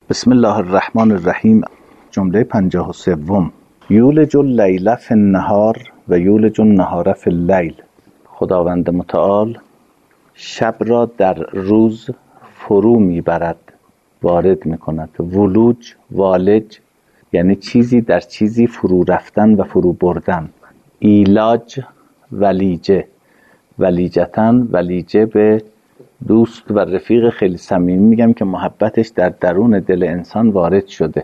بسم الله الرحمن الرحیم. جمله 53. یولج اللیل فی النهار و یولج النهار فی اللیل. خداوند متعال شب را در روز فرو میبرد، وارد میکند. ولوج، والج یعنی چیزی در چیزی فرو رفتن و فرو بردن. ایلاج، ولیجه، ولیجتن، ولیجه به دوست و رفیق خیلی صمیمی میگم که محبتش در درون دل انسان وارد شده.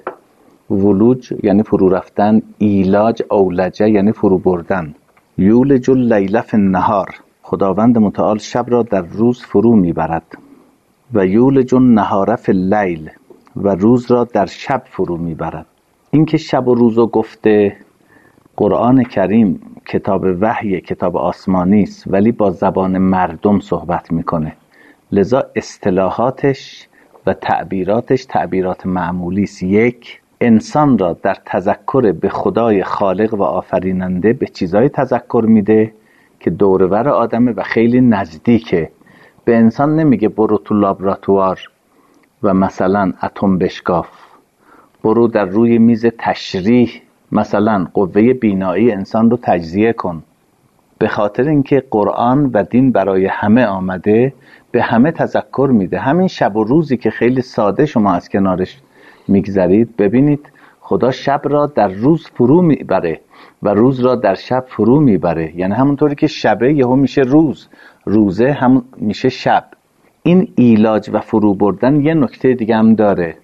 ولوج یعنی فرو رفتن. ایلاج، اولجه یعنی فرو بردن. یولج اللیل فی النهار، خداوند متعال شب را در روز فرو میبرد. و یولج النهار فی اللیل، و روز را در شب فرو میبرد. این که شب و روزو گفته، قرآن کریم کتاب وحی، کتاب آسمانی است، ولی با زبان مردم صحبت میکنه، لذا اصطلاحاتش و تعبیراتش تعبیرات معمولی است. یک، انسان را در تذکر به خدای خالق و آفریننده به چیزای تذکر میده که دورور آدمه و خیلی نزدیکه. به انسان نمیگه برو تو لابراتوار و مثلا اتم بشکاف، برو در روی میز تشریح مثلا قوه بینایی انسان رو تجزیه کن. به خاطر اینکه قرآن و دین برای همه آمده، به همه تذکر میده. همین شب و روزی که خیلی ساده شما از کنارش میگذرید، ببینید خدا شب را در روز فرو میبره و روز را در شب فرو میبره. یعنی همونطوری که شبه یهو میشه روز، روزه هم میشه شب. این ایلاج و فرو بردن یه نکته دیگه هم داره.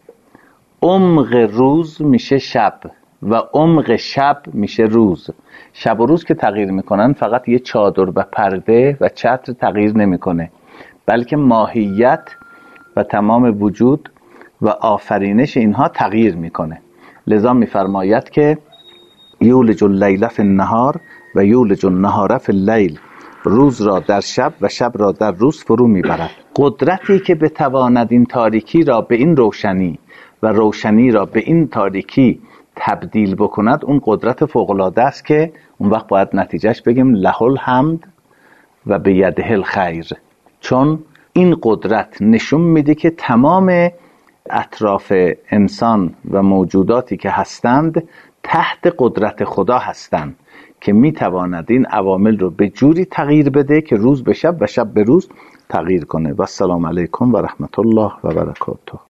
عمق روز میشه شب و عمق شب میشه روز. شب و روز که تغییر میکنن فقط یه چادر و پرده و چتر تغییر نمیکنه، بلکه ماهیت و تمام وجود و آفرینش اینها تغییر میکنه. لذا میفرماید که یولج اللیل فی النهار و یولج النهار فی اللیل، روز را در شب و شب را در روز فرو میبرد. قدرتی که بتواند این تاریکی را به این روشنی و روشنی را به این تاریکی تبدیل بکند، اون قدرت فوق‌العاده است که اون وقت باید نتیجهش بگیم له الحمد و بیده الخیر. چون این قدرت نشون میده که تمام اطراف انسان و موجوداتی که هستند تحت قدرت خدا هستند که میتواند این عوامل رو به جوری تغییر بده که روز به شب و شب به روز تغییر کنه. و السلام علیکم و رحمت الله و برکاته.